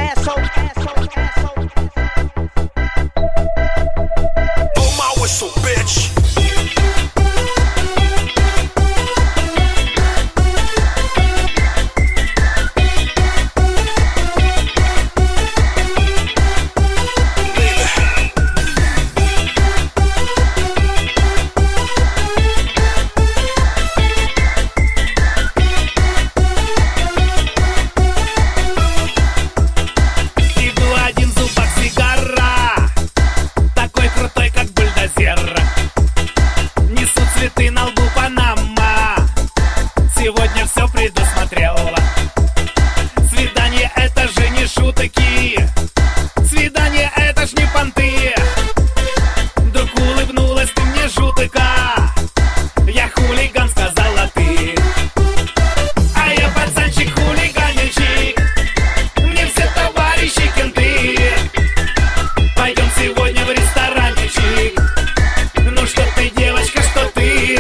my whistle, bitch. Ты на лбу Панама. Сегодня все предусмотрел. Свидание это же не шутки. Свидание это ж не понты. Вдруг улыбнулась ты мне жутко. Я хулиган, сказала ты. А я пацанчик хулиганчик. Мне все товарищи кенты. Пойдем сегодня в ресторанчик. Ну что ты, девочка, что ты?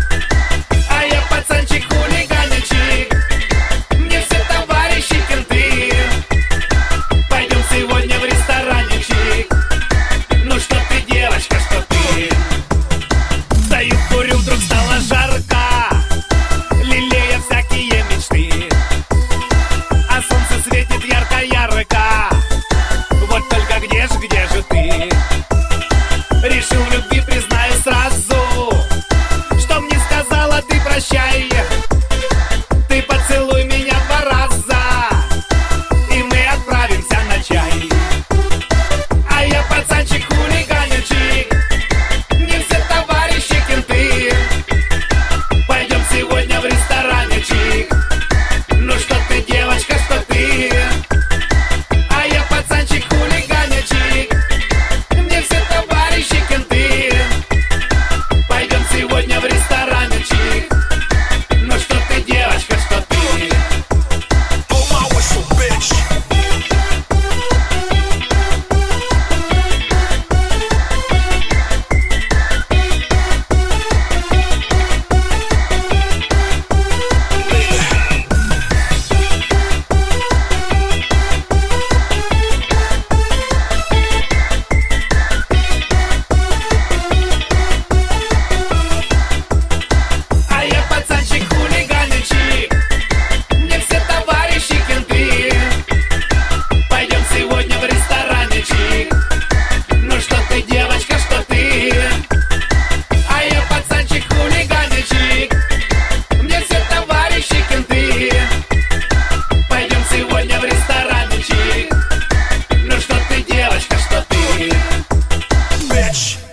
А я пацанчик хулиганчик. Мне все товарищи кенты. Пойдем сегодня в ресторанчик. Ну что ты, девочка, что ты? Стою, курю, вдруг стало жарко, лелея всякие мечты. А солнце светит ярко-ярко. Вот только где же ты? Решил в любви, признаю сразу, что мне сказала ты прощай. Ты поцелуй меня 2 раза, и мы отправимся на чай. А я пацанчик хулиганчик. Мне все товарищи кенты. Пойдем сегодня в ресторанчик. Ну что ты, девочка, что ты? А я пацанчик хулиганчик. Мне все товарищи кенты. Пойдем сегодня в ресторанчик. Ну что ты, девочка, что ты? Oh my whistle, bitch. А я пацанчик хулиганчик. Мне все товарищи кенты. Пойдем сегодня в ресторанчик. Ну что ты, девочка, что ты? А я пацанчик хулиганчик. Мне все товарищи кенты. Пойдем сегодня в ресторанчик. Ну что ты, девочка, что ты? Bitch.